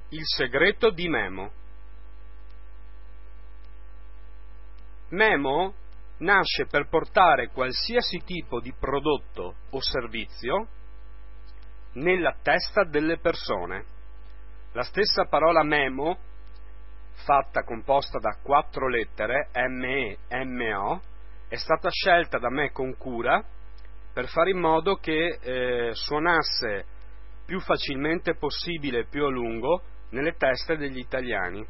Il segreto di Memo. Memo nasce per portare qualsiasi tipo di prodotto o servizio nella testa delle persone. La stessa parola memo, composta da 4 lettere, M-E-M-O, è stata scelta da me con cura per fare in modo che suonasse più facilmente possibile e più a lungo nelle teste degli italiani.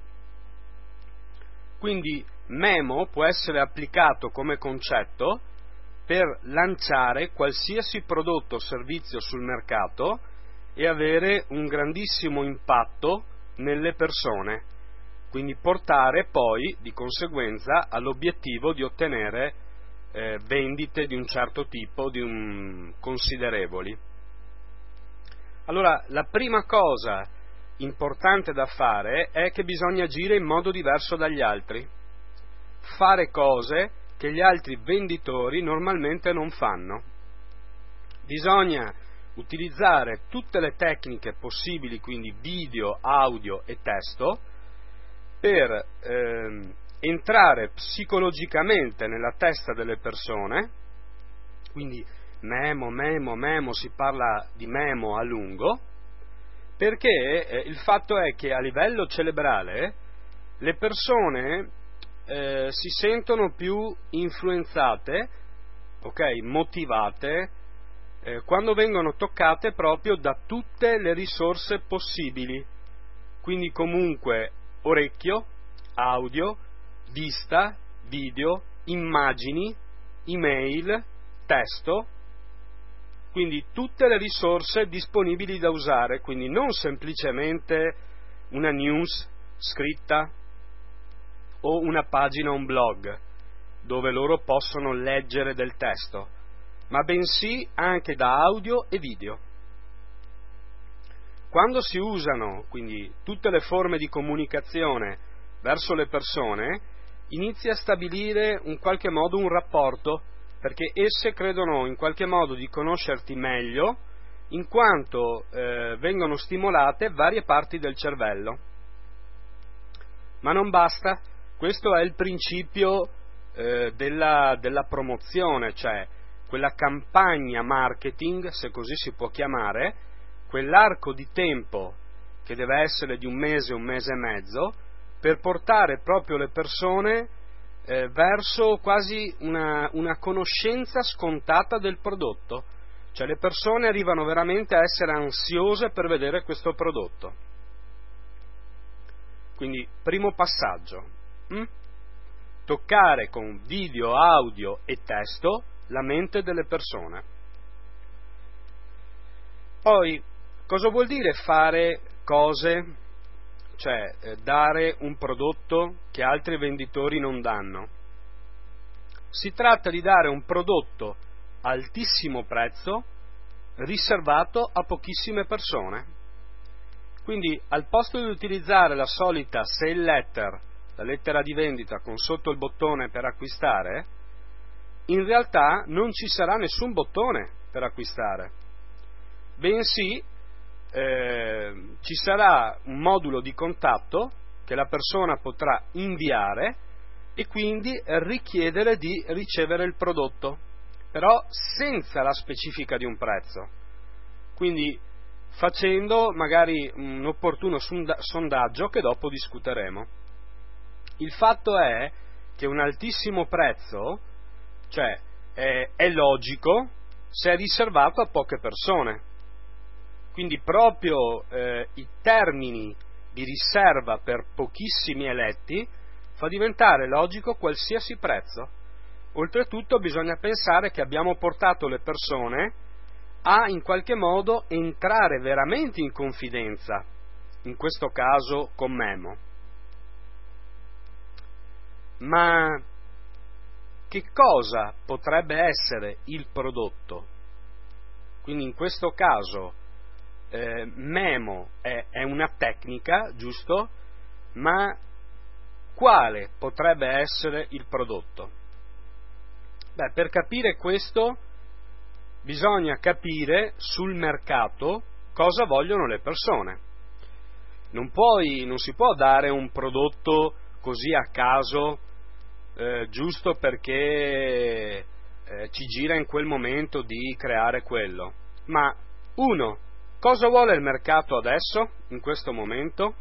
Quindi memo può essere applicato come concetto per lanciare qualsiasi prodotto o servizio sul mercato e avere un grandissimo impatto nelle persone, quindi portare poi di conseguenza all'obiettivo di ottenere vendite di un certo tipo, considerevoli. Allora, la prima cosa importante da fare è che bisogna agire in modo diverso dagli altri, fare cose che gli altri venditori normalmente non fanno. Bisogna utilizzare tutte le tecniche possibili, quindi video, audio e testo, per entrare psicologicamente nella testa delle persone, quindi memo, si parla di memo a lungo, perché il fatto è che a livello cerebrale le persone si sentono più influenzate, motivate, quando vengono toccate proprio da tutte le risorse possibili, quindi comunque orecchio, audio, vista, video, immagini, email, testo, quindi tutte le risorse disponibili da usare, quindi non semplicemente una news scritta o una pagina, un blog, dove loro possono leggere del testo, ma bensì anche da audio e video. Quando si usano quindi tutte le forme di comunicazione verso le persone, inizia a stabilire in qualche modo un rapporto, perché esse credono in qualche modo di conoscerti meglio, in quanto vengono stimolate varie parti del cervello. Ma non basta, questo è il principio della promozione, cioè quella campagna marketing, se così si può chiamare, quell'arco di tempo che deve essere di un mese e mezzo, per portare proprio le persone verso quasi una conoscenza scontata del prodotto, cioè le persone arrivano veramente a essere ansiose per vedere questo prodotto. Quindi, primo passaggio, toccare con video, audio e testo la mente delle persone. Poi, cosa vuol dire fare cose, cioè dare un prodotto che altri venditori non danno? Si tratta di dare un prodotto a altissimo prezzo riservato a pochissime persone. Quindi al posto di utilizzare la solita sale letter, la lettera di vendita con sotto il bottone per acquistare, in realtà non ci sarà nessun bottone per acquistare, bensì ci sarà un modulo di contatto che la persona potrà inviare e quindi richiedere di ricevere il prodotto, però senza la specifica di un prezzo. Quindi facendo magari un opportuno sondaggio che dopo discuteremo. Il fatto è che un altissimo prezzo, cioè è logico se è riservato a poche persone. Quindi proprio i termini di riserva per pochissimi eletti fa diventare logico qualsiasi prezzo. Oltretutto bisogna pensare che abbiamo portato le persone a in qualche modo entrare veramente in confidenza, in questo caso con Memo. Ma che cosa potrebbe essere il prodotto? Quindi in questo caso Memo è una tecnica, giusto? Ma quale potrebbe essere il prodotto? Per capire questo bisogna capire sul mercato cosa vogliono le persone. non si può dare un prodotto così a caso, giusto perché ci gira in quel momento di creare quello. Ma cosa vuole il mercato adesso, in questo momento?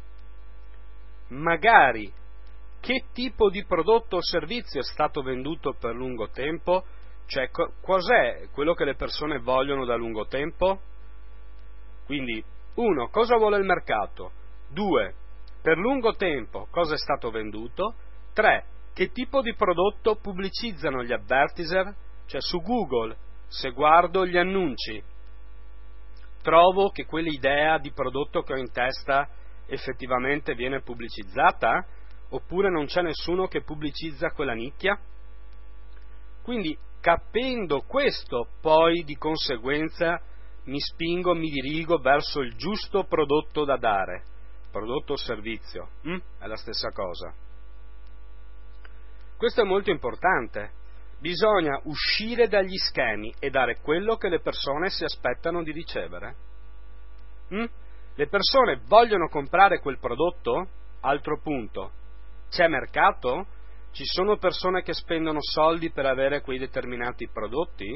Magari che tipo di prodotto o servizio è stato venduto per lungo tempo, cioè cos'è quello che le persone vogliono da lungo tempo? Quindi, cosa vuole il mercato? 2, per lungo tempo cosa è stato venduto? 3, che tipo di prodotto pubblicizzano gli advertiser? Cioè su Google, se guardo gli annunci, trovo che quell'idea di prodotto che ho in testa effettivamente viene pubblicizzata? Oppure non c'è nessuno che pubblicizza quella nicchia? Quindi, capendo questo, poi di conseguenza mi dirigo verso il giusto prodotto da dare, prodotto o servizio, è la stessa cosa. Questo è molto importante, bisogna uscire dagli schemi e dare quello che le persone si aspettano di ricevere. Le persone vogliono comprare quel prodotto? Altro punto, c'è mercato? Ci sono persone che spendono soldi per avere quei determinati prodotti?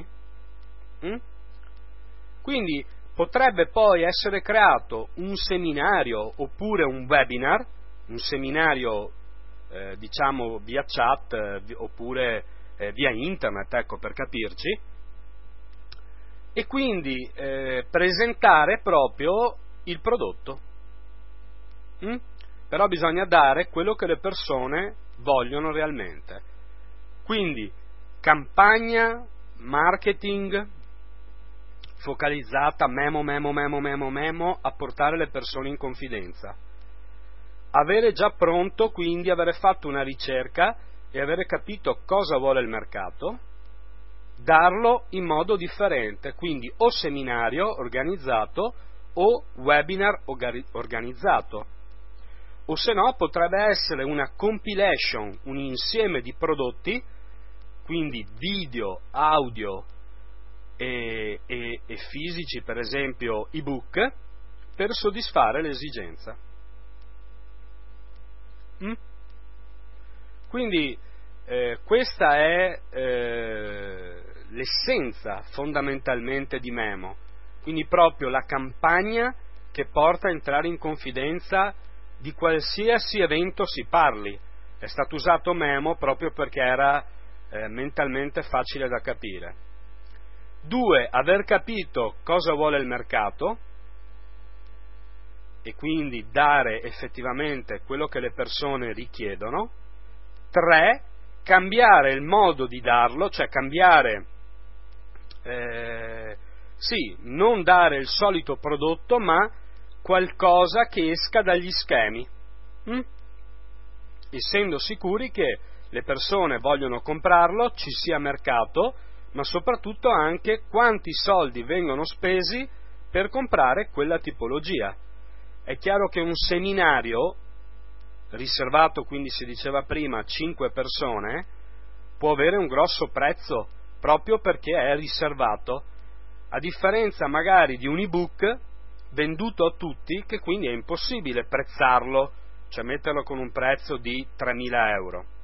Quindi potrebbe poi essere creato un seminario oppure un webinar, un seminario diciamo via chat oppure via internet, ecco, per capirci, e quindi presentare proprio il prodotto. Però bisogna dare quello che le persone vogliono realmente. Quindi campagna marketing focalizzata, memo, a portare le persone in confidenza. Avere già pronto, quindi avere fatto una ricerca e avere capito cosa vuole il mercato, darlo in modo differente, quindi o seminario organizzato o webinar organizzato. O se no potrebbe essere una compilation, un insieme di prodotti, quindi video, audio e fisici, per esempio ebook, per soddisfare l'esigenza. Quindi questa è l'essenza fondamentalmente di Memo, quindi proprio la campagna che porta a entrare in confidenza di qualsiasi evento si parli. È stato usato Memo proprio perché era mentalmente facile da capire. 2, aver capito cosa vuole il mercato e quindi dare effettivamente quello che le persone richiedono. 3, cambiare il modo di darlo, cioè cambiare, non dare il solito prodotto, ma qualcosa che esca dagli schemi, essendo sicuri che le persone vogliono comprarlo, ci sia mercato, ma soprattutto anche quanti soldi vengono spesi per comprare quella tipologia. È chiaro che un seminario riservato, quindi si diceva prima, a 5 persone, può avere un grosso prezzo proprio perché è riservato, a differenza magari di un ebook venduto a tutti, che quindi è impossibile prezzarlo, cioè metterlo con un prezzo di 3.000 euro.